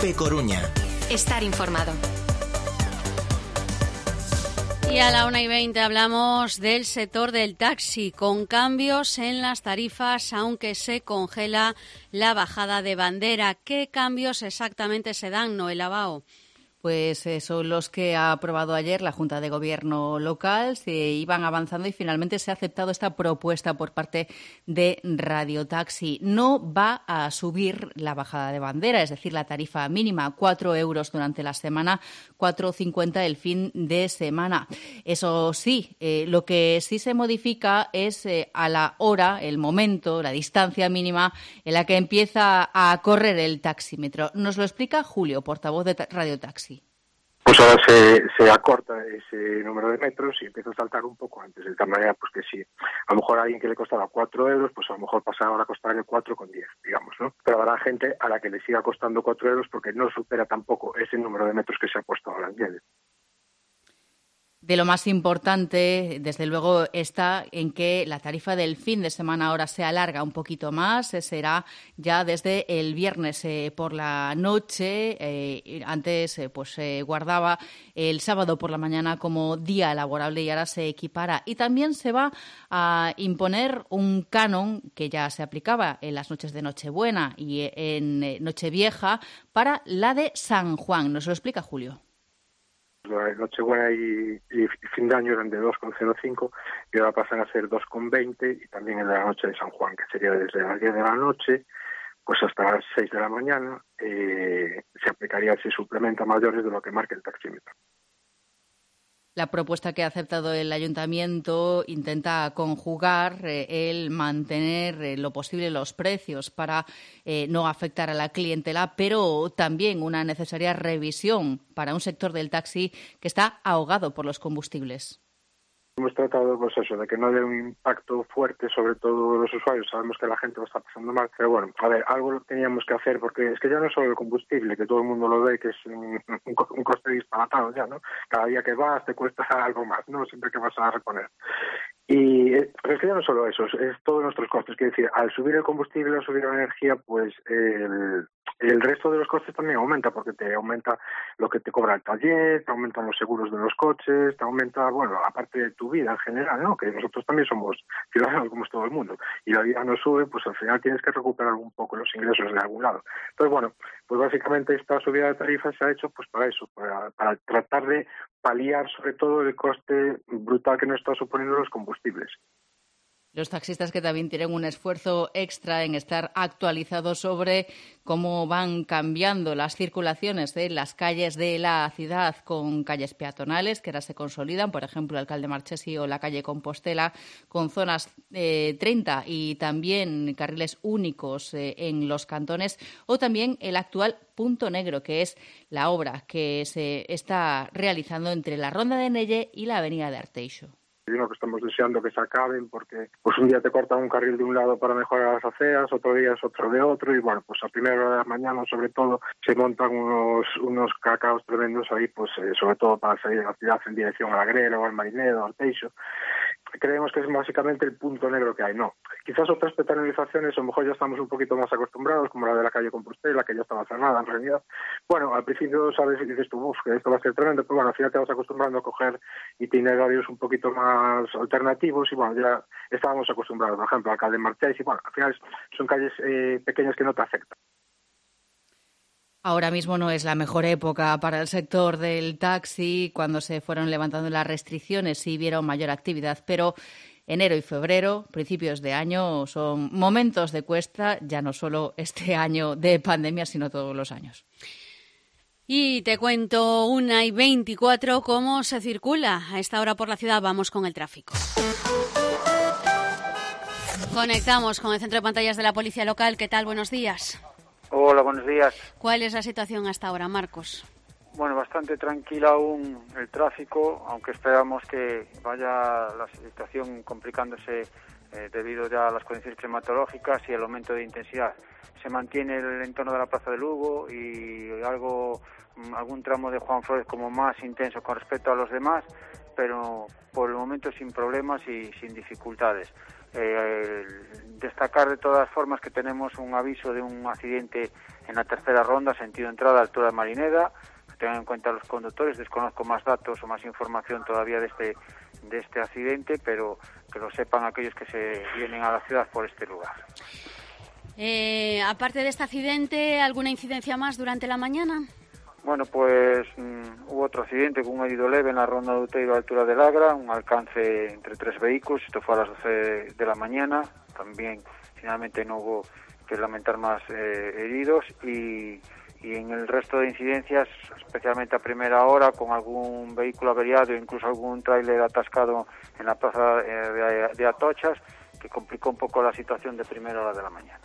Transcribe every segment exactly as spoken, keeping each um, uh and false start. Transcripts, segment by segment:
COPE Coruña. Estar informado. Y a la una y veinte hablamos del sector del taxi, con cambios en las tarifas, aunque se congela la bajada de bandera. ¿Qué cambios exactamente se dan, Noela Bao? Pues eh, son los que ha aprobado ayer la Junta de Gobierno local. Se iban avanzando y finalmente se ha aceptado esta propuesta por parte de Radio Taxi. No va a subir la bajada de bandera, es decir, la tarifa mínima, cuatro euros durante la semana, cuatro cincuenta el fin de semana. Eso sí, eh, lo que sí se modifica es eh, a la hora, el momento, la distancia mínima en la que empieza a correr el taxímetro. Nos lo explica Julio, portavoz de Radio Taxi. Pues ahora se, se acorta ese número de metros y empieza a saltar un poco antes, de tal manera pues que si a lo mejor a alguien que le costaba cuatro euros, pues a lo mejor pasa ahora a costarle cuatro con diez, digamos, ¿no? Pero habrá gente a la que le siga costando cuatro euros porque no supera tampoco ese número de metros que se ha puesto ahora, ¿entiendes? De lo más importante, desde luego, está en que la tarifa del fin de semana ahora se alarga un poquito más. Será ya desde el viernes eh, por la noche. Eh, antes eh, pues se eh, guardaba el sábado por la mañana como día laborable y ahora se equipara. Y también se va a imponer un canon que ya se aplicaba en las noches de Nochebuena y en eh, Nochevieja para la de San Juan. Nos lo explica Julio. La Nochebuena y, y fin de año eran de dos coma cero cinco y ahora pasan a ser dos coma veinte y también en la noche de San Juan, que sería desde las diez de la noche pues hasta las seis de la mañana, eh, se aplicaría ese suplemento a mayores de lo que marca el taxímetro. La propuesta que ha aceptado el ayuntamiento intenta conjugar eh, el mantener eh, lo posible los precios para eh, no afectar a la clientela, pero también una necesaria revisión para un sector del taxi que está ahogado por los combustibles. Hemos tratado pues eso, de que no haya un impacto fuerte sobre todo los usuarios. Sabemos que la gente lo está pasando mal, pero bueno, a ver, algo lo teníamos que hacer porque es que ya no es solo el combustible, que todo el mundo lo ve, que es un, un, un coste disparatado ya, ¿no? Cada día que vas te cuesta algo más, ¿no? Siempre que vas a reponer. Y es que ya no solo eso, es todos nuestros costes. Quiero decir, al subir el combustible, al subir la energía, pues el, el resto de los costes también aumenta, porque te aumenta lo que te cobra el taller, te aumentan los seguros de los coches, te aumenta, bueno, aparte de tu vida en general, ¿no? Que nosotros también somos ciudadanos como es todo el mundo. Y la vida no sube, pues al final tienes que recuperar un poco los ingresos de algún lado. Entonces, bueno, pues básicamente esta subida de tarifas se ha hecho pues para eso, para, para tratar de paliar sobre todo el coste brutal que nos está suponiendo los combustibles. Los taxistas que también tienen un esfuerzo extra en estar actualizados sobre cómo van cambiando las circulaciones de las calles de la ciudad con calles peatonales que ahora se consolidan, por ejemplo, el Alcalde Marchesi o la calle Compostela, con zonas eh, treinta y también carriles únicos eh, en los cantones, o también el actual Punto Negro, que es la obra que se está realizando entre la Ronda de Nelle y la avenida de Arteixo. Lo que estamos deseando que se acaben porque pues un día te cortan un carril de un lado para mejorar las aceras, otro día es otro de otro y bueno, pues a primera hora de la mañana sobre todo se montan unos unos cacaos tremendos ahí, pues eh, sobre todo para salir de la ciudad en dirección a la Grera o al Marinedo, al Teixo. Creemos que es básicamente el punto negro que hay, no. Quizás otras peatonalizaciones a lo mejor ya estamos un poquito más acostumbrados, como la de la calle Compostela, que ya estaba cerrada en realidad. Bueno, al principio sabes y dices tú, uff, que esto va a ser tremendo, pero bueno, al final te vas acostumbrando a coger itinerarios un poquito más alternativos y bueno, ya estábamos acostumbrados, por ejemplo, al Alcalde Marchés y bueno, al final son calles eh, pequeñas que no te afectan. Ahora mismo no es la mejor época para el sector del taxi. Cuando se fueron levantando las restricciones sí vieron mayor actividad, pero enero y febrero, principios de año, son momentos de cuesta, ya no solo este año de pandemia, sino todos los años. Y te cuento una y veinticuatro cómo se circula a esta hora por la ciudad. Vamos con el tráfico. Conectamos con el centro de pantallas de la Policía Local. ¿Qué tal? Buenos días. Hola, buenos días. ¿Cuál es la situación hasta ahora, Marcos? Bueno, bastante tranquila aún el tráfico, aunque esperamos que vaya la situación complicándose eh, debido ya a las condiciones climatológicas y el aumento de intensidad. Se mantiene el entorno de la Plaza de Lugo y algo algún tramo de Juan Flores como más intenso con respecto a los demás. pero por el momento sin problemas y sin dificultades. Eh, destacar de todas formas que tenemos un aviso de un accidente en la tercera ronda, sentido entrada, altura de Marineda. Tengan en cuenta los conductores, desconozco más datos o más información todavía de este de este accidente, pero que lo sepan aquellos que se vienen a la ciudad por este lugar. Eh, aparte de este accidente, ¿alguna incidencia más durante la mañana? Bueno, pues mmm, hubo otro accidente con un herido leve en la ronda de Uteiro a altura del Agra, un alcance entre tres vehículos, esto fue a las doce de la mañana, también finalmente no hubo que lamentar más eh, heridos y, y en el resto de incidencias, especialmente a primera hora, con algún vehículo averiado, incluso algún tráiler atascado en la plaza eh, de, de Atochas, que complicó un poco la situación de primera hora de la mañana.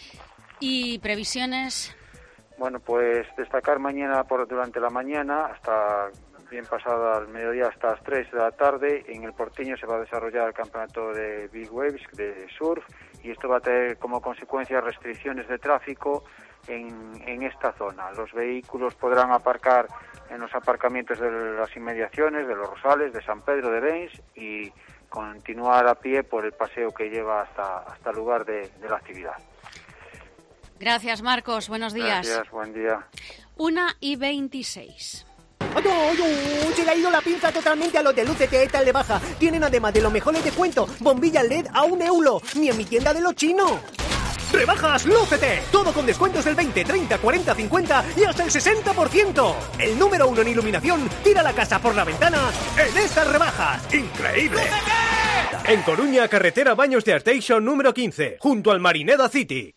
¿Y previsiones? Bueno, pues destacar mañana por durante la mañana, hasta bien pasada al mediodía, hasta las tres de la tarde, en el Porteño se va a desarrollar el campeonato de Big Waves, de surf, y esto va a tener como consecuencia restricciones de tráfico en, en esta zona. Los vehículos podrán aparcar en los aparcamientos de las inmediaciones, de los Rosales, de San Pedro de Bens, y continuar a pie por el paseo que lleva hasta, hasta el lugar de, de la actividad. Gracias, Marcos. Buenos días. Gracias, buen día. Una y veintiséis. ¡Ay, ay, ay! Se le ha ido la pinza totalmente a los de Lucete tal de baja. Tienen además de los mejores descuentos, bombilla L E D a un euro. Ni en mi tienda de los chinos. ¡Rebajas Lucete! Todo con descuentos del veinte, treinta, cuarenta, cincuenta y hasta el sesenta por ciento. El número uno en iluminación tira la casa por la ventana en estas rebajas. ¡Increíble! ¡Lucete! En Coruña, carretera Baños de Arteixo número quince, junto al Marineda City.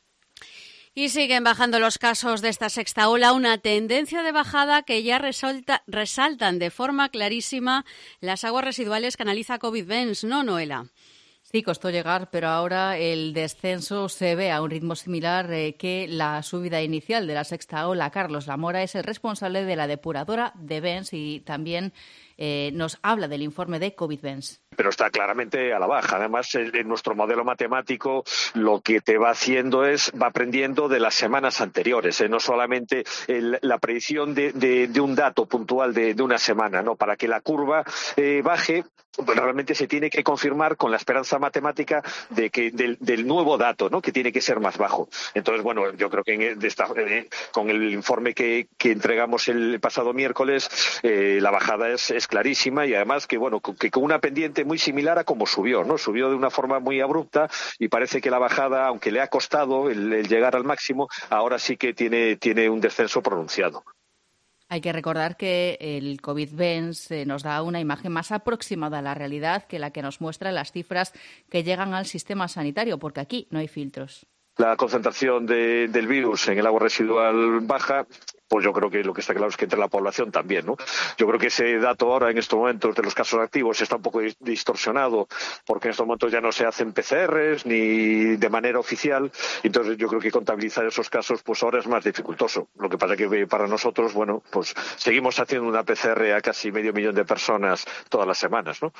Y siguen bajando los casos de esta sexta ola, una tendencia de bajada que ya resalta, resaltan de forma clarísima las aguas residuales que analiza COVID-Bens, ¿no, Noela? Sí, costó llegar, pero ahora el descenso se ve a un ritmo similar eh, que la subida inicial de la sexta ola. Carlos Lamora es el responsable de la depuradora de Bens y también eh, nos habla del informe de COVID-Bens. Pero está claramente a la baja. Además, en nuestro modelo matemático lo que te va haciendo es, va aprendiendo de las semanas anteriores, ¿eh? No solamente el, la predicción de, de, de un dato puntual de, de una semana, ¿no? Para que la curva eh, baje, bueno, realmente se tiene que confirmar con la esperanza matemática de que del, del nuevo dato, ¿no? Que tiene que ser más bajo. Entonces, bueno, yo creo que en esta, eh, con el informe que, que entregamos el pasado miércoles, eh, la bajada es, es clarísima y además que, bueno, que con una pendiente muy similar a como subió, ¿no? Subió de una forma muy abrupta y parece que la bajada, aunque le ha costado el, el llegar al máximo, ahora sí que tiene, tiene un descenso pronunciado. Hay que recordar que el COVID-Bens eh, nos da una imagen más aproximada a la realidad que la que nos muestran las cifras que llegan al sistema sanitario, porque aquí no hay filtros. La concentración de, del virus en el agua residual baja, pues yo creo que lo que está claro es que entre la población también, ¿no? Yo creo que ese dato ahora en estos momentos de los casos activos está un poco distorsionado porque en estos momentos ya no se hacen P C Rs ni de manera oficial, entonces yo creo que contabilizar esos casos pues ahora es más dificultoso. Lo que pasa es que para nosotros, bueno, pues seguimos haciendo una P C R a casi medio millón de personas todas las semanas, ¿no?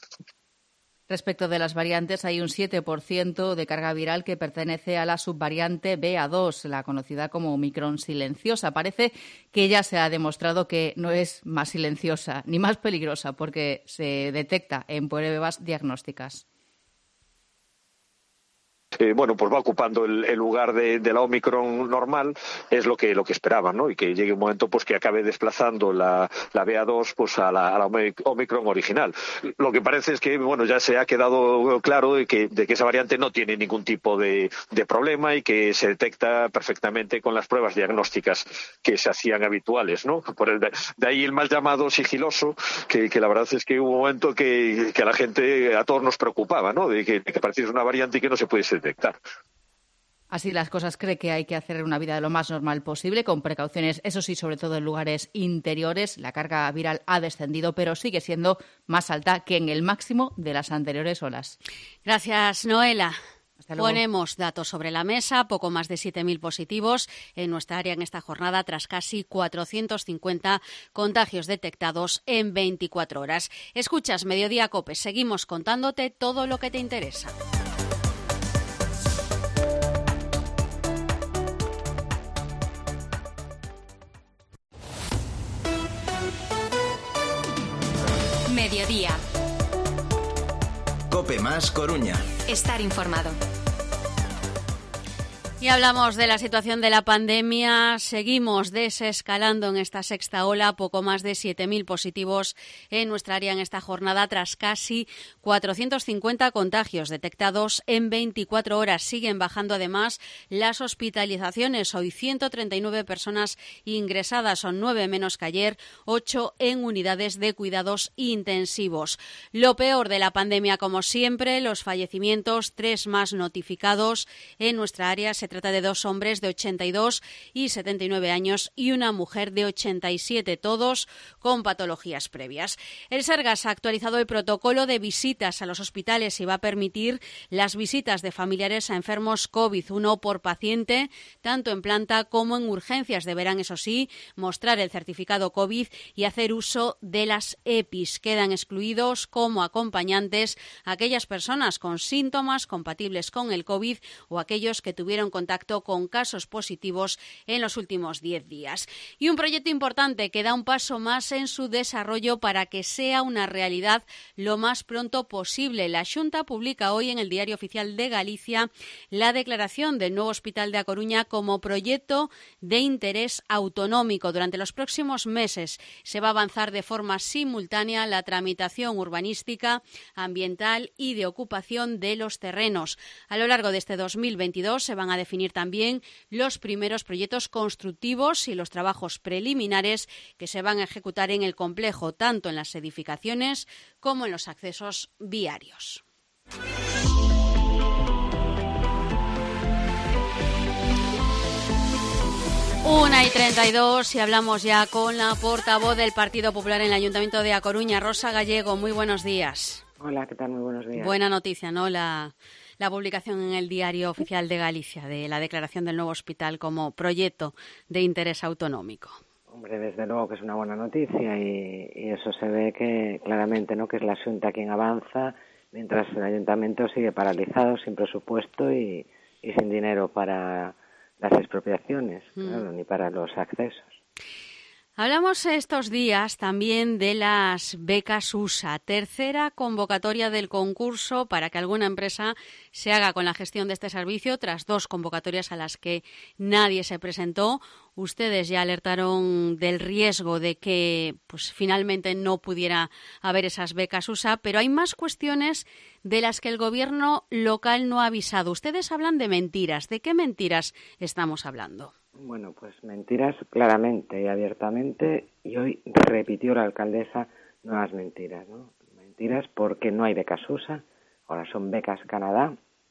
Respecto de las variantes, hay un siete por ciento de carga viral que pertenece a la subvariante B A dos, la conocida como Omicron silenciosa. Parece que ya se ha demostrado que no es más silenciosa ni más peligrosa porque se detecta en pruebas diagnósticas. Eh, bueno, pues va ocupando el, el lugar de, de la Omicron normal, es lo que lo que esperaban, ¿no? Y que llegue un momento pues que acabe desplazando la, la B A dos pues a la, a la Omicron original. Lo que parece es que, bueno, ya se ha quedado claro de que, de que esa variante no tiene ningún tipo de, de problema y que se detecta perfectamente con las pruebas diagnósticas que se hacían habituales, ¿no? Por el, de ahí el mal llamado sigiloso, que, que la verdad es que hubo un momento que, que a la gente, a todos nos preocupaba, ¿no? De que, de que pareciese una variante y que no se pudiese detectar. Así las cosas, cree que hay que hacer una vida lo más normal posible, con precauciones, eso sí, sobre todo en lugares interiores. La carga viral ha descendido, pero sigue siendo más alta que en el máximo de las anteriores olas. Gracias, Noela. Hasta luego. Ponemos datos sobre la mesa, poco más de siete mil positivos en nuestra área en esta jornada, tras casi cuatrocientos cincuenta contagios detectados en veinticuatro horas. Escuchas Mediodía COPE, seguimos contándote todo lo que te interesa. Mediodía, Cope Más Coruña. Estar informado. Y hablamos de la situación de la pandemia. Seguimos desescalando en esta sexta ola. Poco más de siete mil positivos en nuestra área en esta jornada, tras casi cuatrocientos cincuenta contagios detectados en veinticuatro horas. Siguen bajando además las hospitalizaciones. Hoy ciento treinta y nueve personas ingresadas, son nueve menos que ayer, ocho en unidades de cuidados intensivos. Lo peor de la pandemia, como siempre, los fallecimientos, tres más notificados en nuestra área. Se trata de dos hombres de ochenta y dos y setenta y nueve años y una mujer de ochenta y siete, todos con patologías previas. El Sergas ha actualizado el protocolo de visitas a los hospitales y va a permitir las visitas de familiares a enfermos COVID, uno por paciente, tanto en planta como en urgencias. Deberán, eso sí, mostrar el certificado COVID y hacer uso de las EPIs. Quedan excluidos como acompañantes aquellas personas con síntomas compatibles con el COVID o aquellos que tuvieron contacto con casos positivos en los últimos diez días. Y un proyecto importante que da un paso más en su desarrollo para que sea una realidad lo más pronto posible. La Xunta publica hoy en el Diario Oficial de Galicia la declaración del nuevo Hospital de A Coruña como proyecto de interés autonómico. Durante los próximos meses se va a avanzar de forma simultánea la tramitación urbanística, ambiental y de ocupación de los terrenos. A lo largo de este dos mil veintidós se van a definir también los primeros proyectos constructivos y los trabajos preliminares que se van a ejecutar en el complejo, tanto en las edificaciones como en los accesos viarios. Una y treinta y dos y hablamos ya con la portavoz del Partido Popular en el Ayuntamiento de A Coruña, Rosa Gallego. Muy buenos días. Hola, ¿qué tal? Muy buenos días. Buena noticia, ¿no? La, la publicación en el Diario Oficial de Galicia de la declaración del nuevo hospital como proyecto de interés autonómico. Hombre, desde luego que es una buena noticia y, y eso se ve que claramente, ¿no? Que es la Xunta quien avanza mientras el Ayuntamiento sigue paralizado, sin presupuesto y, y sin dinero para las expropiaciones, mm. claro, ni para los accesos. Hablamos estos días también de las becas U S A, tercera convocatoria del concurso para que alguna empresa se haga con la gestión de este servicio, tras dos convocatorias a las que nadie se presentó. Ustedes ya alertaron del riesgo de que pues finalmente no pudiera haber esas becas U S A, pero hay más cuestiones de las que el gobierno local no ha avisado. Ustedes hablan de mentiras. ¿De qué mentiras estamos hablando? Bueno, pues mentiras claramente y abiertamente, y hoy repitió la alcaldesa nuevas mentiras, ¿no? Mentiras porque no hay becas U S A, ahora son becas Canadá.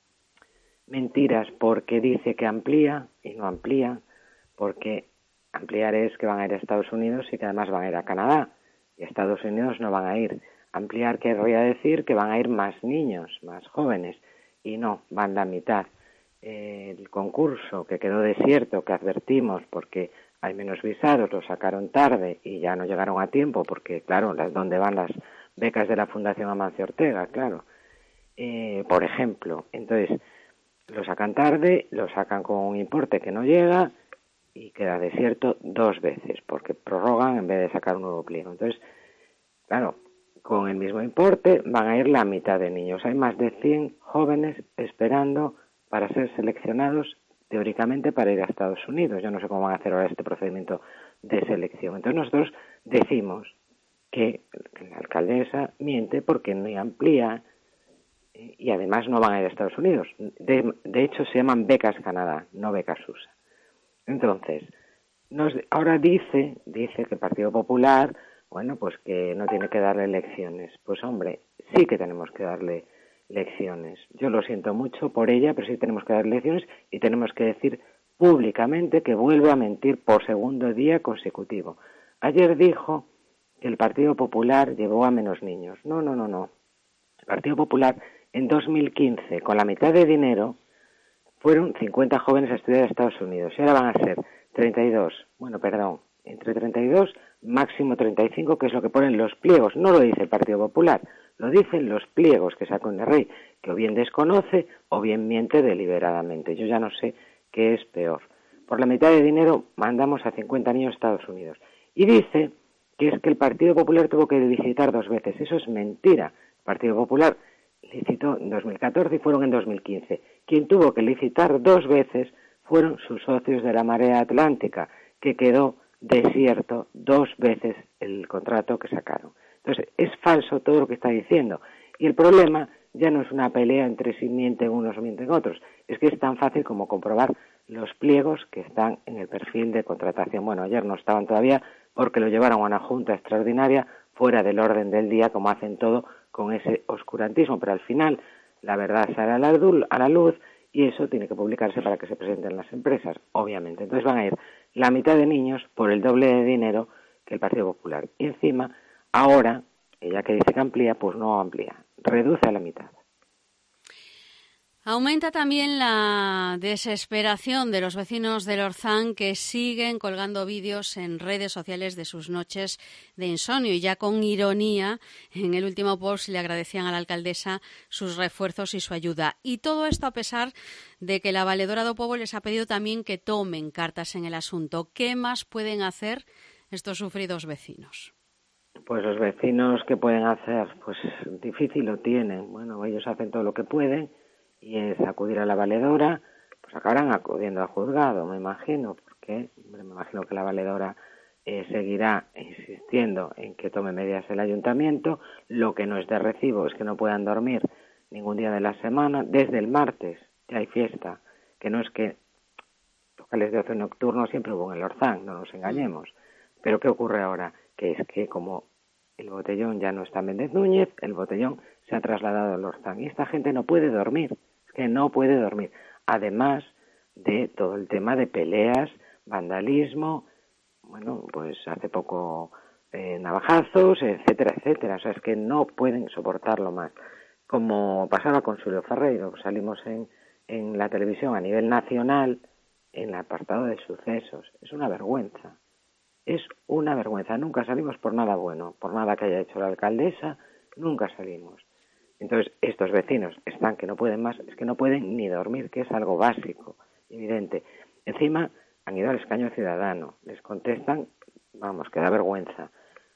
Mentiras porque dice que amplía y no amplía, porque ampliar es que van a ir a Estados Unidos y que además van a ir a Canadá, y a Estados Unidos no van a ir. Ampliar querría decir que van a ir más niños, más jóvenes, y no, van la mitad. El concurso que quedó desierto, que advertimos porque hay menos visados, lo sacaron tarde y ya no llegaron a tiempo porque, claro, las, ¿dónde van las becas de la Fundación Amancio Ortega? Claro, eh, por ejemplo. Entonces, lo sacan tarde, lo sacan con un importe que no llega y queda desierto dos veces porque prorrogan en vez de sacar un nuevo pliego. Entonces, claro, con el mismo importe van a ir la mitad de niños. Hay más de cien jóvenes esperando para ser seleccionados teóricamente para ir a Estados Unidos. Yo no sé cómo van a hacer ahora este procedimiento de selección. Entonces nosotros decimos que la alcaldesa miente porque no amplía y además no van a ir a Estados Unidos. De, de hecho se llaman becas Canadá, no becas U S A. Entonces, nos, ahora dice, dice que el Partido Popular, bueno, pues que no tiene que darle lecciones. Pues hombre, sí que tenemos que darle lecciones. Yo lo siento mucho por ella, pero sí tenemos que dar lecciones y tenemos que decir públicamente que vuelve a mentir por segundo día consecutivo. Ayer dijo que el Partido Popular llevó a menos niños. No, no, no, no. El Partido Popular en dos mil quince, con la mitad de dinero, fueron cincuenta jóvenes a estudiar a Estados Unidos y ahora van a ser treinta y dos. Bueno, perdón, entre treinta y dos, máximo treinta y cinco, que es lo que ponen los pliegos. No lo dice el Partido Popular. Lo dicen los pliegos que sacó el rey, que o bien desconoce o bien miente deliberadamente. Yo ya no sé qué es peor. Por la mitad de dinero mandamos a cincuenta niños a Estados Unidos. Y dice que es que el Partido Popular tuvo que visitar dos veces. Eso es mentira. El Partido Popular licitó en dos mil catorce y fueron en dos mil quince. Quien tuvo que licitar dos veces fueron sus socios de la Marea Atlántica, que quedó desierto dos veces el contrato que sacaron. Entonces, es falso todo lo que está diciendo. Y el problema ya no es una pelea entre si mienten unos o mienten otros. Es que es tan fácil como comprobar los pliegos que están en el perfil de contratación. Bueno, ayer no estaban todavía porque lo llevaron a una junta extraordinaria fuera del orden del día, como hacen todo con ese oscurantismo. Pero al final la verdad sale a la luz y eso tiene que publicarse para que se presenten las empresas, obviamente. Entonces van a ir la mitad de niños por el doble de dinero que el Partido Popular. Y encima, ahora, ella que dice que amplía, pues no amplía, reduce a la mitad. Aumenta también la desesperación de los vecinos del Orzán, que siguen colgando vídeos en redes sociales de sus noches de insomnio, y ya con ironía en el último post le agradecían a la alcaldesa sus refuerzos y su ayuda. Y todo esto a pesar de que la valedora do Pobo les ha pedido también que tomen cartas en el asunto. ¿Qué más pueden hacer estos sufridos vecinos? Pues los vecinos, ¿qué pueden hacer? Pues difícil lo tienen. Bueno, ellos hacen todo lo que pueden, y es acudir a la valedora, pues acabarán acudiendo al juzgado, me imagino, porque me imagino que la valedora eh, seguirá insistiendo en que tome medidas el ayuntamiento. Lo que no es de recibo es que no puedan dormir ningún día de la semana. Desde el martes ya hay fiesta, que no es que locales de ocio nocturno siempre hubo en el Orzán, no nos engañemos. Pero ¿qué ocurre ahora? Que es que como el botellón ya no está en Méndez Núñez, el botellón se ha trasladado al Orzán y esta gente no puede dormir, es que no puede dormir, además de todo el tema de peleas, vandalismo, bueno, pues hace poco eh, navajazos, etcétera, etcétera, o sea, es que no pueden soportarlo más. Como pasaba con Xulio Ferreiro, salimos en, en la televisión a nivel nacional en el apartado de sucesos, es una vergüenza. Es una vergüenza, nunca salimos por nada bueno, por nada que haya hecho la alcaldesa, nunca salimos. Entonces, estos vecinos están que no pueden más, es que no pueden ni dormir, que es algo básico, evidente. Encima, han ido al escaño ciudadano, les contestan, vamos, que da vergüenza.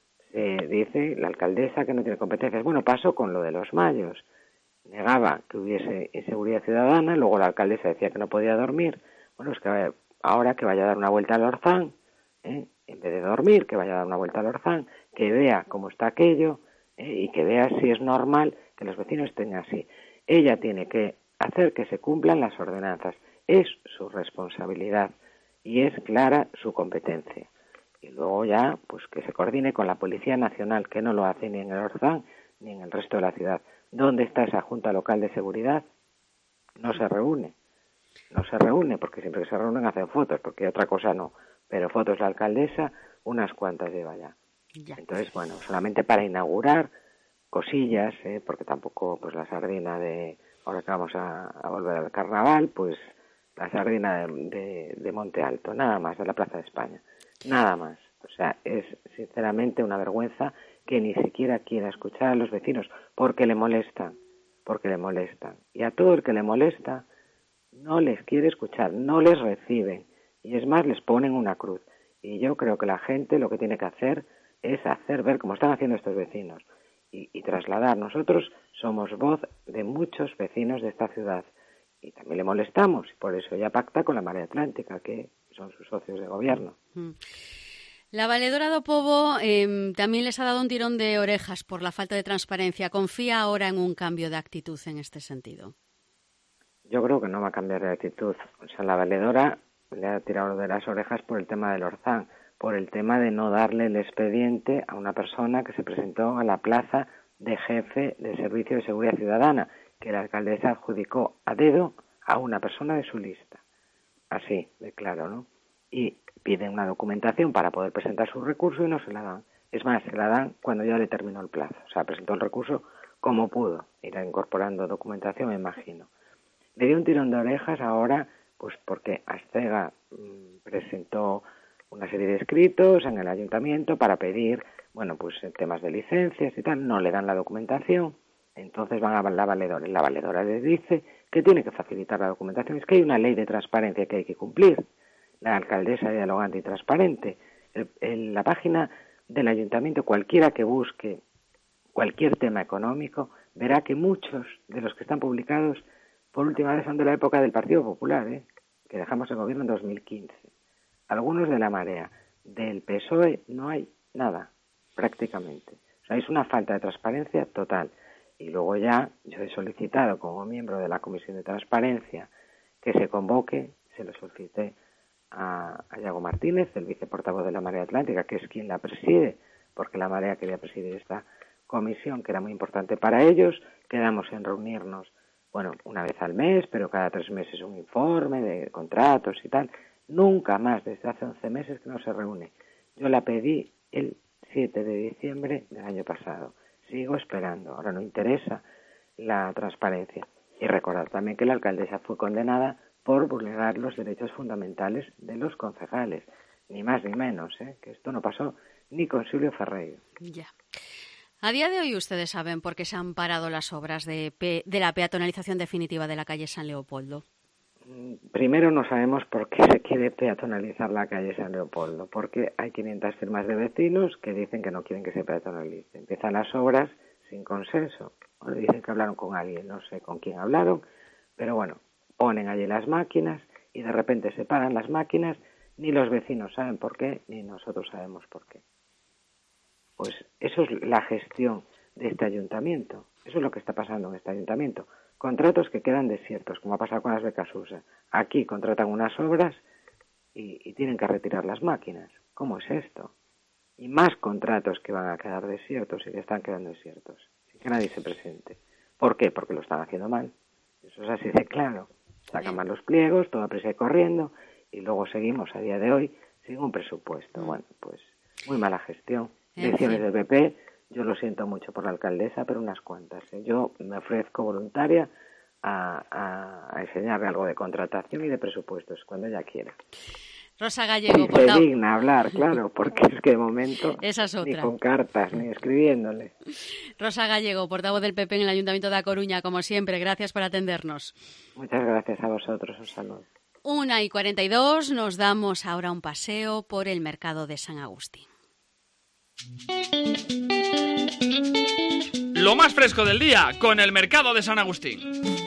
Se dice la alcaldesa que no tiene competencias. Bueno, pasó con lo de los mayos, negaba que hubiese inseguridad ciudadana, luego la alcaldesa decía que no podía dormir. Bueno, es que ahora que vaya a dar una vuelta al Orzán, ¿eh? En vez de dormir, que vaya a dar una vuelta al Orzán, que vea cómo está aquello, ¿eh? Y que vea si es normal que los vecinos estén así. Ella tiene que hacer que se cumplan las ordenanzas. Es su responsabilidad y es clara su competencia. Y luego ya, pues que se coordine con la Policía Nacional, que no lo hace ni en el Orzán ni en el resto de la ciudad. ¿Dónde está esa Junta Local de Seguridad? No se reúne. No se reúne, porque siempre que se reúnen hacen fotos, porque otra cosa no. Pero fotos la alcaldesa, unas cuantas lleva ya. ya. Entonces, bueno, solamente para inaugurar cosillas, ¿eh? Porque tampoco, pues la sardina de, ahora que vamos a, a volver al carnaval, pues la sardina de, de, de Monte Alto, nada más, de la Plaza de España, nada más. O sea, es sinceramente una vergüenza que ni siquiera quiera escuchar a los vecinos, porque le molestan, porque le molestan. Y a todo el que le molesta, no les quiere escuchar, no les reciben. Y es más, les ponen una cruz. Y yo creo que la gente lo que tiene que hacer es hacer ver cómo están haciendo estos vecinos y, y trasladar. Nosotros somos voz de muchos vecinos de esta ciudad y también le molestamos. Y por eso ella pacta con la Marea Atlántica, que son sus socios de gobierno. La valedora do Pobo eh, también les ha dado un tirón de orejas por la falta de transparencia. ¿Confía ahora en un cambio de actitud en este sentido? Yo creo que no va a cambiar de actitud. O sea, la valedora le ha tirado de las orejas por el tema del Orzán, por el tema de no darle el expediente a una persona que se presentó a la plaza de jefe de Servicio de Seguridad Ciudadana, que la alcaldesa adjudicó a dedo a una persona de su lista. Así, de claro, ¿no? Y piden una documentación para poder presentar su recurso y no se la dan. Es más, se la dan cuando ya le terminó el plazo. O sea, presentó el recurso como pudo, irá incorporando documentación, me imagino. Le dio un tirón de orejas ahora, pues porque Ascega mmm, presentó una serie de escritos en el ayuntamiento para pedir, bueno, pues temas de licencias y tal, no le dan la documentación, entonces van a la valedora, y la valedora les dice que tiene que facilitar la documentación, es que hay una ley de transparencia que hay que cumplir, la alcaldesa dialogante y transparente, el, el, la página del ayuntamiento, cualquiera que busque cualquier tema económico, verá que muchos de los que están publicados por última vez son de la época del Partido Popular, ¿eh? que dejamos el gobierno en dos mil quince. Algunos de la Marea. Del P S O E no hay nada, prácticamente. O sea, es una falta de transparencia total. Y luego ya yo he solicitado como miembro de la Comisión de Transparencia que se convoque, se lo solicité a, a Iago Martínez, el viceportavoz de la Marea Atlántica, que es quien la preside, porque la Marea quería presidir esta comisión, que era muy importante para ellos. Quedamos en reunirnos, bueno, una vez al mes, pero cada tres meses un informe de contratos y tal. Nunca más, desde hace once meses que no se reúne. Yo la pedí el siete de diciembre del año pasado. Sigo esperando. Ahora no interesa la transparencia. Y recordar también que la alcaldesa fue condenada por vulnerar los derechos fundamentales de los concejales. Ni más ni menos, ¿eh? Que esto no pasó ni con Silvio Ferreiro. Ya. A día de hoy ustedes saben por qué se han parado las obras de, pe- de la peatonalización definitiva de la calle San Leopoldo. Primero no sabemos por qué se quiere peatonalizar la calle San Leopoldo, porque hay quinientas firmas de vecinos que dicen que no quieren que se peatonalice. Empiezan las obras sin consenso, o le dicen que hablaron con alguien, no sé con quién hablaron, pero bueno, ponen allí las máquinas y de repente se paran las máquinas, ni los vecinos saben por qué, ni nosotros sabemos por qué. Pues eso es la gestión de este ayuntamiento, eso es lo que está pasando en este ayuntamiento. Contratos que quedan desiertos, como ha pasado con las becas U S A. Aquí contratan unas obras y, y tienen que retirar las máquinas. ¿Cómo es esto? Y más contratos que van a quedar desiertos y que están quedando desiertos, sin que nadie se presente. ¿Por qué? Porque lo están haciendo mal. Eso es así de claro. Sacan mal los pliegos, toda prisa y corriendo, y luego seguimos a día de hoy sin un presupuesto. Bueno, pues muy mala gestión. Elecciones del P P. Yo lo siento mucho por la alcaldesa, pero unas cuantas. ¿eh? Yo me ofrezco voluntaria a, a, a enseñarle algo de contratación y de presupuestos, cuando ella quiera. Rosa Gallego, y se portavoz... digna hablar, claro, porque es que de momento Esa es otra. Ni con cartas, ni escribiéndole. Rosa Gallego, portavoz del P P en el Ayuntamiento de A Coruña, como siempre, gracias por atendernos. Muchas gracias a vosotros, un saludo. Una y cuarenta y dos, nos damos ahora un paseo por el mercado de San Agustín. Lo más fresco del día con el mercado de San Agustín.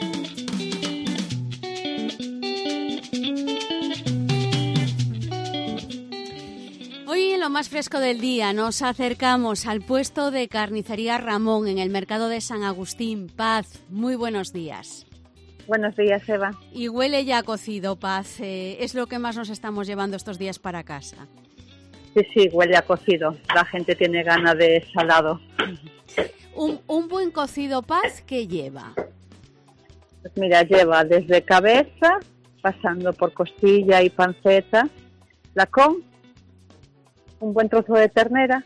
Hoy en lo más fresco del día nos acercamos al puesto de carnicería Ramón en el mercado de San Agustín. Paz, muy buenos días. Buenos días, Eva. Y huele ya cocido, Paz. Eh, es lo que más nos estamos llevando estos días para casa. Sí, sí, huele a cocido. La gente tiene ganas de salado. Un, un buen cocido, Paz, ¿qué lleva? Pues mira, lleva desde cabeza, pasando por costilla y panceta, lacón, un buen trozo de ternera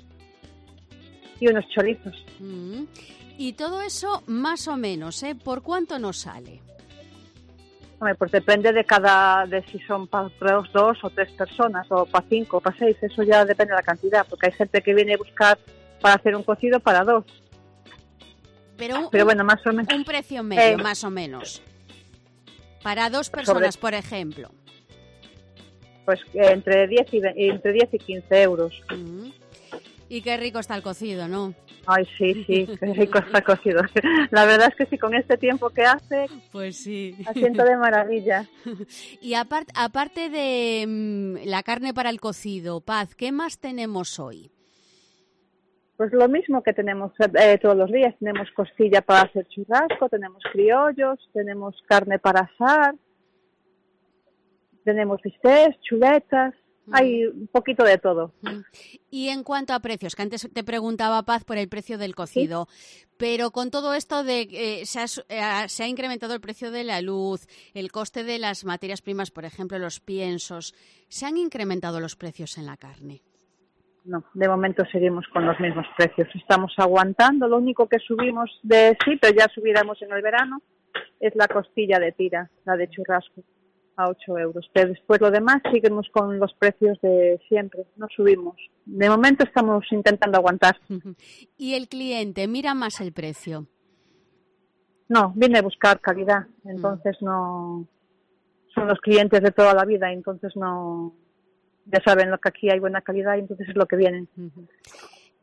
y unos chorizos. Mm. Y todo eso más o menos, ¿eh? ¿Por cuánto nos sale? Hombre, pues depende de cada, de si son para dos o tres personas, o para cinco, o para seis, eso ya depende de la cantidad, porque hay gente que viene a buscar para hacer un cocido para dos. Pero, un, Pero bueno, más o menos. Un precio medio, eh, más o menos. Para dos personas, sobre, por ejemplo. Pues eh, entre diez y veinte, entre diez y quince euros. Uh-huh. Y qué rico está el cocido, ¿no? Ay, sí, sí, qué rico está cocido. La verdad es que sí, con este tiempo que hace, pues sí. Asiento de maravilla. Y aparte, aparte de mmm, la carne para el cocido, Paz, ¿qué más tenemos hoy? Pues lo mismo que tenemos eh, todos los días. Tenemos costilla para hacer churrasco, tenemos criollos, tenemos carne para asar, tenemos bistecs, chuletas. Hay un poquito de todo. Y en cuanto a precios, que antes te preguntaba, Paz, por el precio del cocido, ¿sí? Pero con todo esto de eh, se, ha, eh, se ha incrementado el precio de la luz, el coste de las materias primas, por ejemplo, los piensos, ¿se han incrementado los precios en la carne? No, de momento seguimos con los mismos precios. Estamos aguantando. Lo único que subimos de sí, pero ya subiremos en el verano, es la costilla de tira, la de churrasco, a ocho euros. Pero después lo demás seguimos con los precios de siempre, no subimos. De momento estamos intentando aguantar. ¿Y el cliente mira más el precio? No, viene a buscar calidad, entonces no... Son los clientes de toda la vida, entonces no... Ya saben lo que aquí hay buena calidad y entonces es lo que vienen.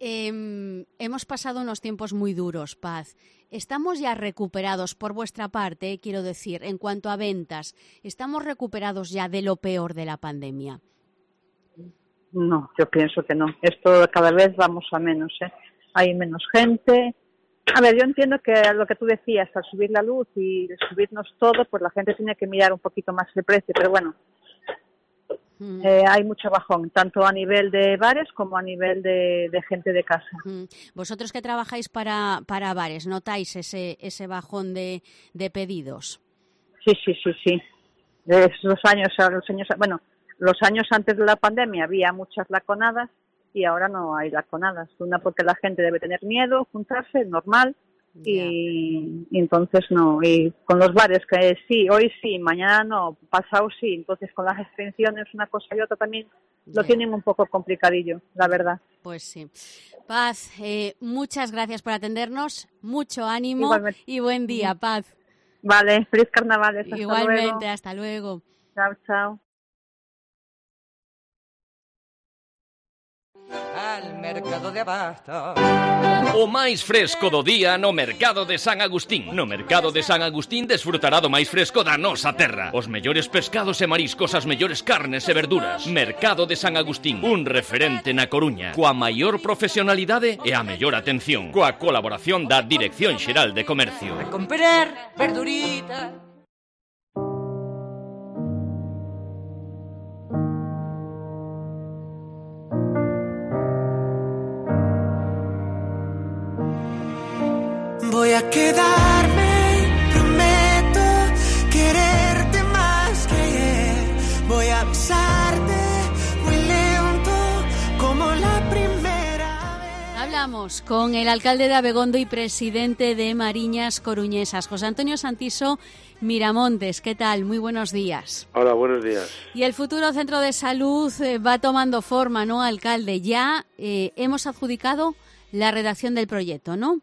eh, hemos pasado unos tiempos muy duros, Paz. ¿Estamos ya recuperados por vuestra parte, eh, quiero decir, en cuanto a ventas? ¿Estamos recuperados ya de lo peor de la pandemia? No, yo pienso que no. Esto cada vez vamos a menos, ¿eh? Hay menos gente. A ver, yo entiendo que lo que tú decías, al subir la luz y subirnos todo, pues la gente tiene que mirar un poquito más el precio, pero bueno, mm. eh, hay mucho bajón, tanto a nivel de bares como a nivel de, de gente de casa. Mm. Vosotros que trabajáis para, para bares, ¿notáis ese ese bajón de, de pedidos? Sí, sí, sí, sí. De los años, los años, bueno, los años antes de la pandemia había muchas laconadas, y ahora no hay laconadas. Una porque la gente debe tener miedo, juntarse, normal, y, y entonces no. Y con los bares, que sí, hoy sí, mañana no, pasado sí. Entonces con las restricciones, una cosa y otra también, lo yeah. tienen un poco complicadillo, la verdad. Pues sí. Paz, eh, muchas gracias por atendernos, mucho ánimo Igualmente. Y buen día, Paz. Vale, feliz carnavales. Hasta Igualmente, luego. Hasta luego. Chao, chao. Al mercado de abasto. O máis fresco do día no mercado de San Agustín. No mercado de San Agustín desfrutará do máis fresco da nosa terra. Os mellores pescados e mariscos, as mellores carnes e verduras. Mercado de San Agustín, un referente na Coruña, coa maior profesionalidade e a mellor atención, coa colaboración da Dirección Xeral de Comercio. A comprar verdurita. Voy a quedarme, prometo quererte más que ayer. Voy a besarte muy lento como la primera vez. Hablamos con el alcalde de Abegondo y presidente de Mariñas Coruñesas, José Antonio Santiso Miramontes. ¿Qué tal? Muy buenos días. Hola, buenos días. Y el futuro centro de salud eh, va tomando forma, ¿no, alcalde? Ya eh, hemos adjudicado la redacción del proyecto, ¿no?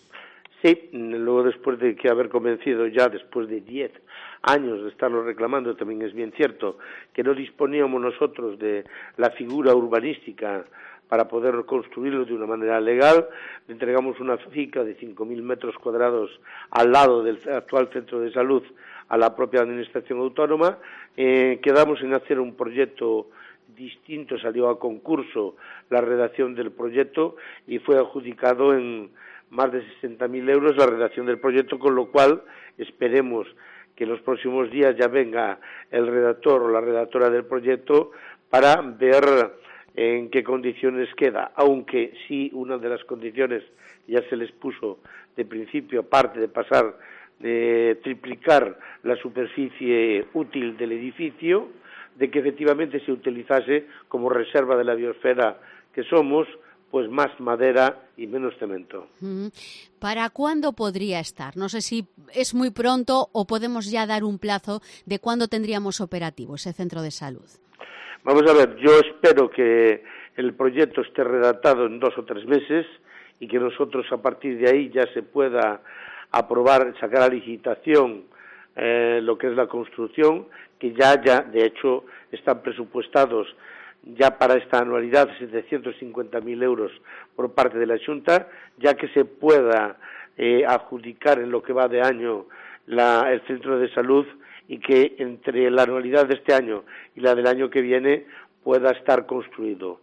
Sí, luego después de que haber convencido ya después de diez años de estarlo reclamando, también es bien cierto que no disponíamos nosotros de la figura urbanística para poder construirlo de una manera legal. Le entregamos una finca de cinco mil metros cuadrados al lado del actual centro de salud a la propia administración autónoma. Eh, quedamos en hacer un proyecto distinto, salió a concurso la redacción del proyecto y fue adjudicado en más de sesenta mil euros la redacción del proyecto, con lo cual esperemos que en los próximos días ya venga el redactor o la redactora del proyecto para ver en qué condiciones queda, aunque sí una de las condiciones ya se les puso de principio, aparte de pasar, de triplicar la superficie útil del edificio, de que efectivamente se utilizase como reserva de la biosfera que somos, pues más madera y menos cemento. ¿Para cuándo podría estar? No sé si es muy pronto o podemos ya dar un plazo de cuándo tendríamos operativo ese centro de salud. Vamos a ver, yo espero que el proyecto esté redactado en dos o tres meses y que nosotros a partir de ahí ya se pueda aprobar, sacar a licitación eh, lo que es la construcción, que ya, ya de hecho están presupuestados ya para esta anualidad setecientos cincuenta mil euros por parte de la Xunta, ya que se pueda eh, adjudicar en lo que va de año la, el centro de salud y que entre la anualidad de este año y la del año que viene pueda estar construido.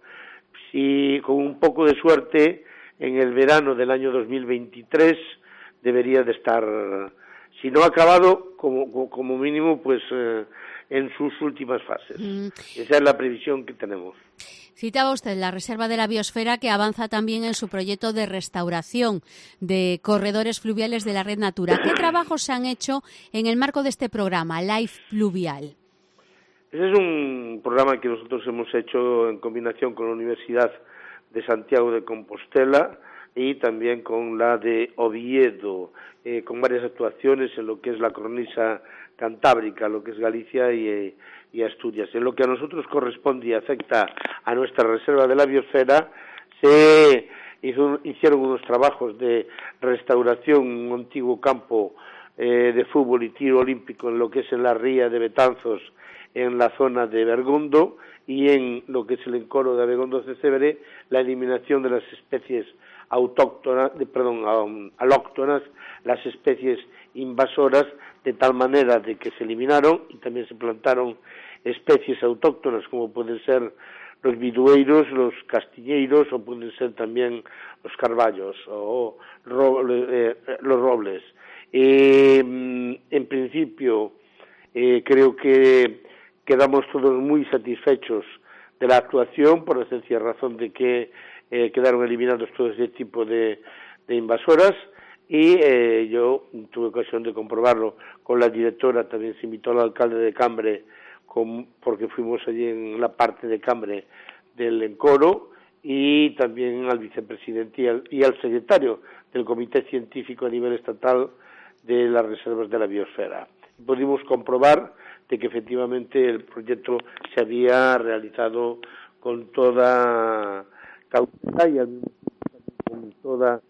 Si con un poco de suerte en el verano del año dos mil veintitrés debería de estar, si no acabado, como, como mínimo, pues eh, en sus últimas fases. Mm. Esa es la previsión que tenemos. Citaba usted la Reserva de la Biosfera, que avanza también en su proyecto de restauración de corredores fluviales de la Red Natura. ¿Qué trabajos se han hecho en el marco de este programa, Life Fluvial? Ese es un programa que nosotros hemos hecho en combinación con la Universidad de Santiago de Compostela y también con la de Oviedo, eh, con varias actuaciones en lo que es la cornisa cantábrica, lo que es Galicia y, y Asturias. En lo que a nosotros corresponde y afecta a nuestra reserva de la biosfera, se hizo, hicieron unos trabajos de restauración en un antiguo campo eh, de fútbol y tiro olímpico en lo que es en la ría de Betanzos, en la zona de Bergondo, y en lo que es el encoro de Abegondo de Cebre, la eliminación de las especies autóctonas, de, perdón, um, alóctonas, las especies invasoras, de tal manera de que se eliminaron y también se plantaron especies autóctonas, como pueden ser los bidueiros, los castiñeiros, o pueden ser también los carballos o roble, eh, los robles. Eh, en principio, eh, creo que quedamos todos muy satisfechos de la actuación, por la sencilla razón de que eh, quedaron eliminados todo ese tipo de, de invasoras, y eh, yo tuve ocasión de comprobarlo con la directora, también se invitó al alcalde de Cambre, con, porque fuimos allí en la parte de Cambre del encoro, y también al vicepresidente y al, y al secretario del Comité Científico a nivel estatal de las reservas de la biosfera. Pudimos comprobar de que efectivamente el proyecto se había realizado con toda cautela y al mismo tiempo con toda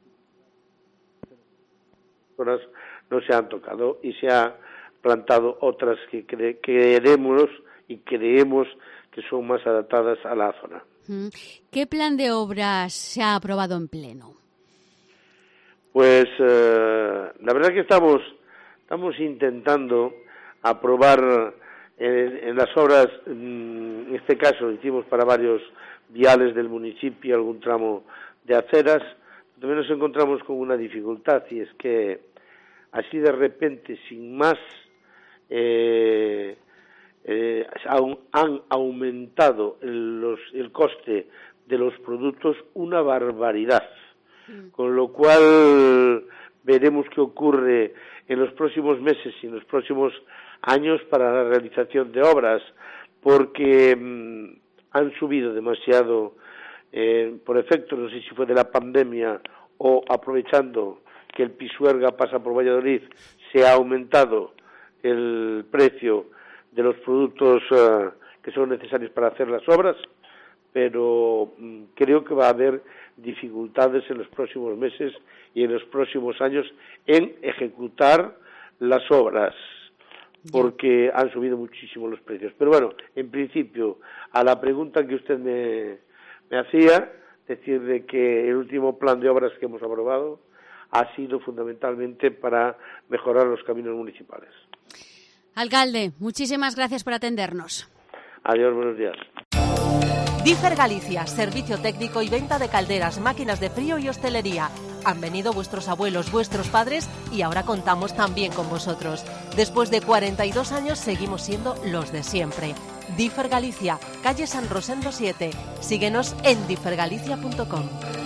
horas no se han tocado y se ha plantado otras que cre creeremos y creemos que son más adaptadas a la zona. ¿Qué plan de obras se ha aprobado en pleno? Pues eh, la verdad que estamos estamos intentando aprobar en, en las obras, en este caso lo hicimos para varios viales del municipio, algún tramo de aceras. También nos encontramos con una dificultad, y es que así de repente, sin más, eh, eh, han aumentado el, los, el coste de los productos una barbaridad, mm. con lo cual veremos qué ocurre en los próximos meses y en los próximos años para la realización de obras, porque mmm, han subido demasiado, eh, por efecto, no sé si fue de la pandemia o aprovechando que el Pisuerga pasa por Valladolid, se ha aumentado el precio de los productos uh, que son necesarios para hacer las obras, pero um, creo que va a haber dificultades en los próximos meses y en los próximos años en ejecutar las obras, porque han subido muchísimo los precios. Pero bueno, en principio, a la pregunta que usted me, me hacía, decir de que el último plan de obras que hemos aprobado ha sido fundamentalmente para mejorar los caminos municipales. Alcalde, muchísimas gracias por atendernos. Adiós, buenos días. Differ Galicia, servicio técnico y venta de calderas, máquinas de frío y hostelería. Han venido vuestros abuelos, vuestros padres y ahora contamos también con vosotros. Después de cuarenta y dos años seguimos siendo los de siempre. Differ Galicia, calle San Rosendo siete. Síguenos en differ galicia punto com.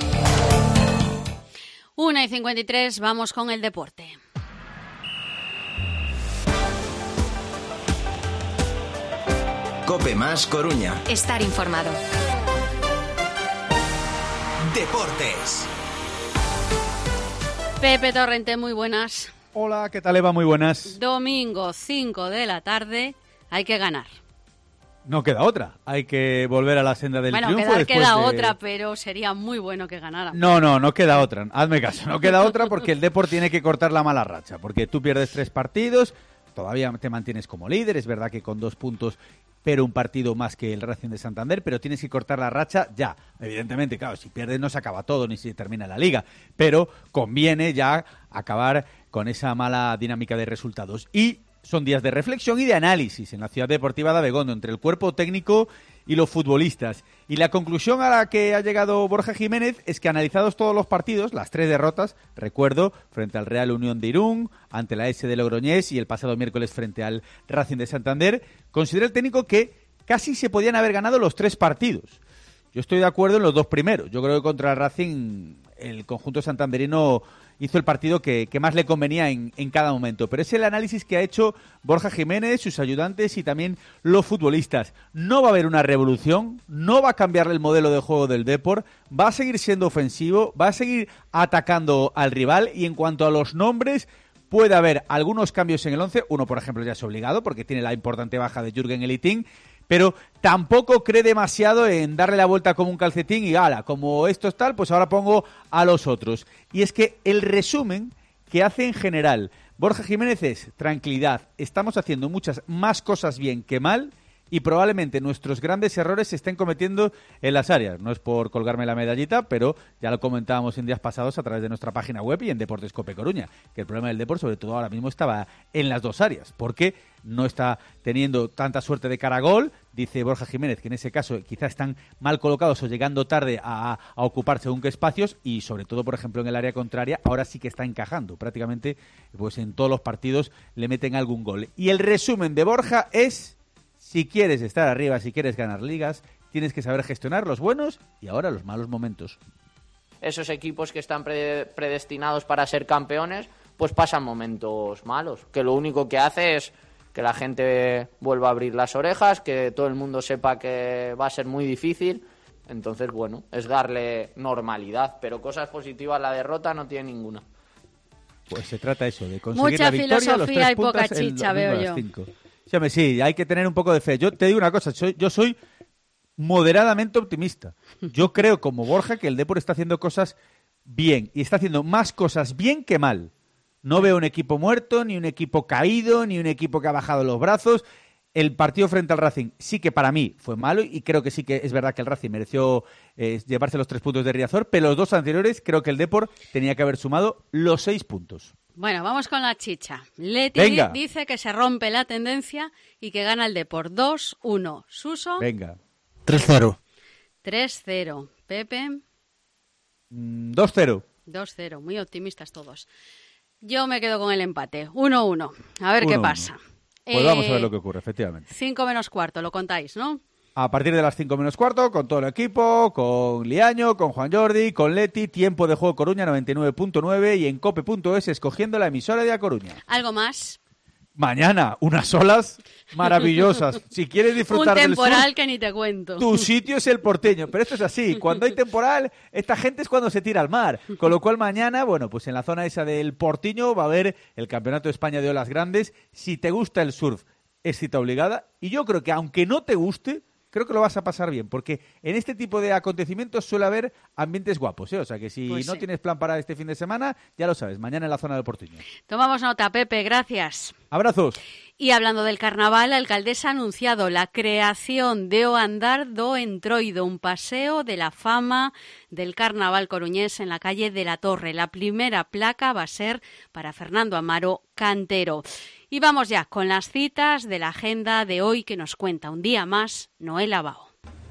una y cincuenta y tres, vamos con el deporte. Cope Más Coruña. Estar informado. Deportes. Pepe Torrente, muy buenas. Hola, ¿qué tal, Eva? Muy buenas. Domingo, cinco de la tarde, hay que ganar. No queda otra, hay que volver a la senda del bueno, triunfo. Bueno, queda de... otra, pero sería muy bueno que ganara. No, no, no queda otra, hazme caso, no queda otra porque el Depor tiene que cortar la mala racha, porque tú pierdes tres partidos, todavía te mantienes como líder, es verdad que con dos puntos, pero un partido más que el Racing de Santander, pero tienes que cortar la racha ya. Evidentemente, claro, si pierdes no se acaba todo, ni se termina la liga, pero conviene ya acabar con esa mala dinámica de resultados. Y son días de reflexión y de análisis en la Ciudad Deportiva de Abegondo, entre el cuerpo técnico y los futbolistas. Y la conclusión a la que ha llegado Borja Jiménez es que, analizados todos los partidos, las tres derrotas, recuerdo, frente al Real Unión de Irún, ante la S de Logroñés y el pasado miércoles frente al Racing de Santander, considera el técnico que casi se podían haber ganado los tres partidos. Yo estoy de acuerdo en los dos primeros. Yo creo que contra el Racing el conjunto santanderino hizo el partido que, que más le convenía en, en cada momento. Pero es el análisis que ha hecho Borja Jiménez, sus ayudantes y también los futbolistas. No va a haber una revolución, no va a cambiar el modelo de juego del Depor, va a seguir siendo ofensivo, va a seguir atacando al rival, y en cuanto a los nombres, puede haber algunos cambios en el once. Uno, por ejemplo, ya es obligado porque tiene la importante baja de Jürgen Elitín, pero tampoco cree demasiado en darle la vuelta como un calcetín y ala, como esto es tal, pues ahora pongo a los otros. Y es que el resumen que hace en general Borja Jiménez es tranquilidad, estamos haciendo muchas más cosas bien que mal, y probablemente nuestros grandes errores se estén cometiendo en las áreas. No es por colgarme la medallita, pero ya lo comentábamos en días pasados a través de nuestra página web y en Deportes Cope Coruña, que el problema del Depor, sobre todo ahora mismo, estaba en las dos áreas, porque no está teniendo tanta suerte de cara a gol. Dice Borja Jiménez que en ese caso quizás están mal colocados o llegando tarde a, a ocupar según qué espacios, y sobre todo, por ejemplo, en el área contraria, ahora sí que está encajando. Prácticamente pues en todos los partidos le meten algún gol. Y el resumen de Borja es: si quieres estar arriba, si quieres ganar ligas, tienes que saber gestionar los buenos y ahora los malos momentos. Esos equipos que están pre- predestinados para ser campeones, pues pasan momentos malos, que lo único que hace es que la gente vuelva a abrir las orejas, que todo el mundo sepa que va a ser muy difícil. Entonces, bueno, es darle normalidad, pero cosas positivas la derrota no tiene ninguna. Pues se trata eso, de conseguir Mucha la victoria, filosofía los tres y poca puntos el chicha, domingo veo a las yo. cinco. Sí, hombre, sí, hay que tener un poco de fe. Yo te digo una cosa, soy, yo soy moderadamente optimista. Yo creo, como Borja, que el Depor está haciendo cosas bien, y está haciendo más cosas bien que mal. No veo un equipo muerto, ni un equipo caído, ni un equipo que ha bajado los brazos. El partido frente al Racing sí que para mí fue malo, y creo que sí que es verdad que el Racing mereció eh, llevarse los tres puntos de Riazor, pero los dos anteriores creo que el Depor tenía que haber sumado los seis puntos. Bueno, vamos con la chicha. Leti Venga. dice que se rompe la tendencia y que gana el Depor dos uno. Suso. Venga. tres cero. tres cero. Pepe. Mm, dos cero. dos cero. Muy optimistas todos. Yo me quedo con el empate. uno uno. A ver qué uno uno. pasa. Pues Eh, vamos a ver lo que ocurre, efectivamente. cinco menos cuarto, lo contáis, ¿no? A partir de las cinco menos cuarto, con todo el equipo, con Liaño, con Juan Jordi, con Leti, tiempo de juego Coruña noventa y nueve punto nueve y en cope punto es escogiendo la emisora de A Coruña. ¿Algo más? Mañana, unas olas maravillosas. Si quieres disfrutar Un del temporal sur, que ni te cuento. tu sitio es el Porteño. Pero esto es así, cuando hay temporal, esta gente es cuando se tira al mar. Con lo cual mañana, bueno, pues en la zona esa del Portiño va a haber el Campeonato de España de Olas Grandes. Si te gusta el surf, es cita obligada. Y yo creo que aunque no te guste, creo que lo vas a pasar bien, porque en este tipo de acontecimientos suele haber ambientes guapos, ¿eh? O sea que si Pues no sí. tienes plan para este fin de semana, ya lo sabes, mañana en la zona del Portiño. Tomamos nota, Pepe, gracias. Abrazos. Y hablando del carnaval, la alcaldesa ha anunciado la creación de O Andar do Entroido, un paseo de la fama del carnaval coruñés en la calle de la Torre. La primera placa va a ser para Fernando Amaro Cantero. Y vamos ya con las citas de la agenda de hoy que nos cuenta un día más Noel Abao.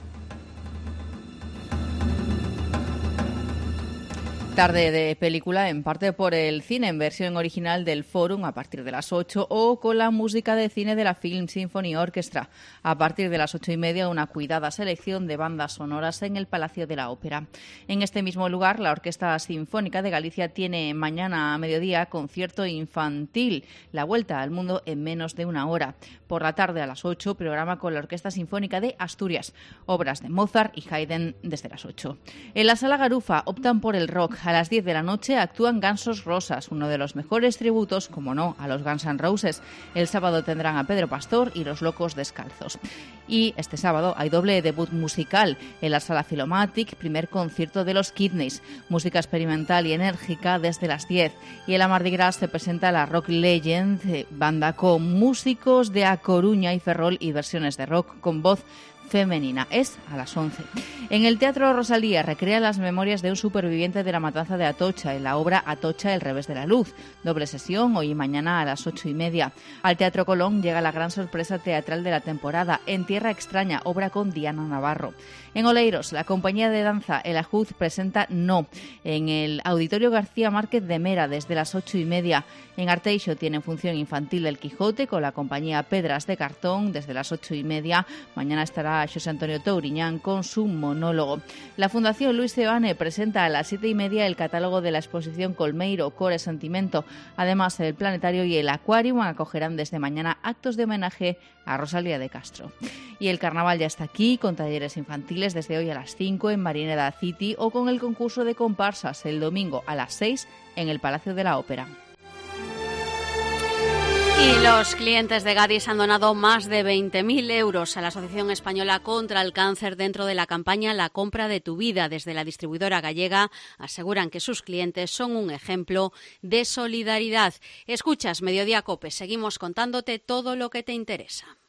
Tarde de película, en parte por el cine, en versión original del Fórum a partir de las ocho, o con la música de cine de la Film Symphony Orchestra. A partir de las ocho y media, una cuidada selección de bandas sonoras en el Palacio de la Ópera. En este mismo lugar, la Orquesta Sinfónica de Galicia tiene mañana a mediodía concierto infantil, la vuelta al mundo en menos de una hora. Por la tarde a las ocho, programa con la Orquesta Sinfónica de Asturias, obras de Mozart y Haydn desde las ocho. En la Sala Garufa optan por el rock. A las diez de la noche actúan Gansos Rosas, uno de los mejores tributos, como no, a los Guns N' Roses. El sábado tendrán a Pedro Pastor y Los Locos Descalzos. Y este sábado hay doble debut musical en la Sala Filomatic, primer concierto de los Kidneys, música experimental y enérgica desde las diez. Y en la Mardi Gras se presenta la Rock Legend, banda con músicos de A Coruña y Ferrol y versiones de rock con voz femenina. Es a las once. En el Teatro Rosalía recrea las memorias de un superviviente de la matanza de Atocha en la obra Atocha, el revés de la luz. Doble sesión hoy y mañana a las ocho y media. Al Teatro Colón llega la gran sorpresa teatral de la temporada, En Tierra Extraña, obra con Diana Navarro. En Oleiros, la compañía de danza El Ajuz presenta No, en el Auditorio García Márquez de Mera desde las ocho y media. En Arteixo tienen función infantil El Quijote con la compañía Pedras de Cartón desde las ocho y media. Mañana estará José Antonio Touriñán con su monólogo. La Fundación Luis Seoane presenta a las siete y media el catálogo de la exposición Colmeiro, Core Sentimento. Además, el Planetario y el Aquarium acogerán desde mañana actos de homenaje a Rosalía de Castro. Y el carnaval ya está aquí, con talleres infantiles desde hoy a las cinco en Marineda City o con el concurso de comparsas el domingo a las seis en el Palacio de la Ópera. Y los clientes de Gadis han donado más de veinte mil euros a la Asociación Española contra el Cáncer dentro de la campaña La compra de tu vida. Desde la distribuidora gallega aseguran que sus clientes son un ejemplo de solidaridad. Escuchas Mediodía Cope, seguimos contándote todo lo que te interesa.